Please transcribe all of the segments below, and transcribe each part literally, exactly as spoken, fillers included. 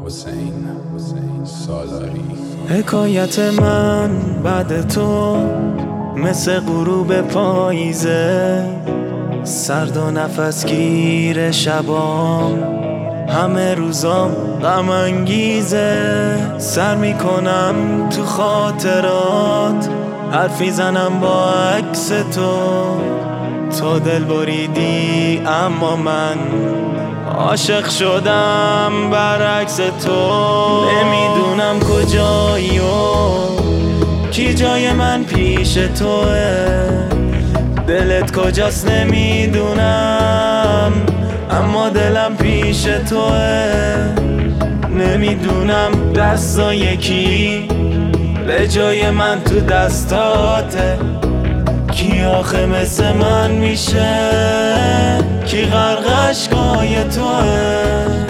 حسین سالاری. حکایت من بعد تو مثل غروب پاییزه، سرد و نفس گیر شبام، همه روزام غم انگیزه. سر میکنم تو خاطرات، حرفی زنم با عکس تو. تو دل بریدی اما من عاشق شدم برعکس تو. نمیدونم کجایی و کی جای من پیش توه، دلت کجاست نمیدونم اما دلم پیش توه. نمیدونم دستای کی به جای من تو دستاته، کی آخه مثل من میشه، کی غرق اشکای توه.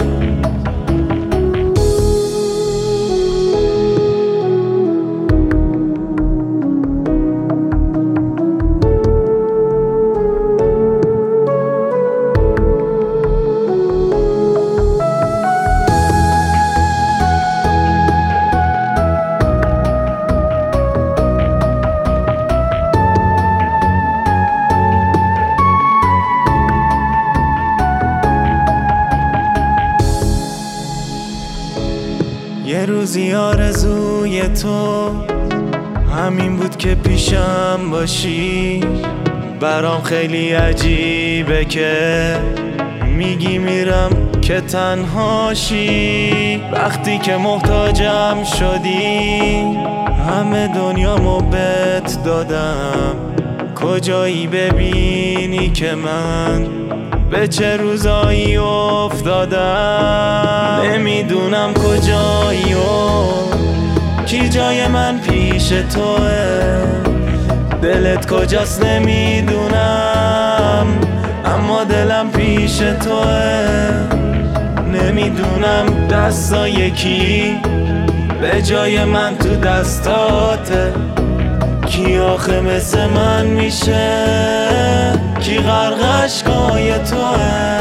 یه روزی آرزوی تو همین بود که پیشم باشی. برام خیلی عجیبه که میگی میرم که تنهاشی. وقتی که محتاجم شدی همه دنیامو بهت دادم، کجایی ببینی که من به چه روزایی افتادم. نمیدونم کجایی و کی جای من پیش توه، دلت کجاست نمیدونم اما دلم پیش توه. نمیدونم دستای کی به جای من تو دستاته، کی آخه مثل من میشه، کی غرق اشکای توه.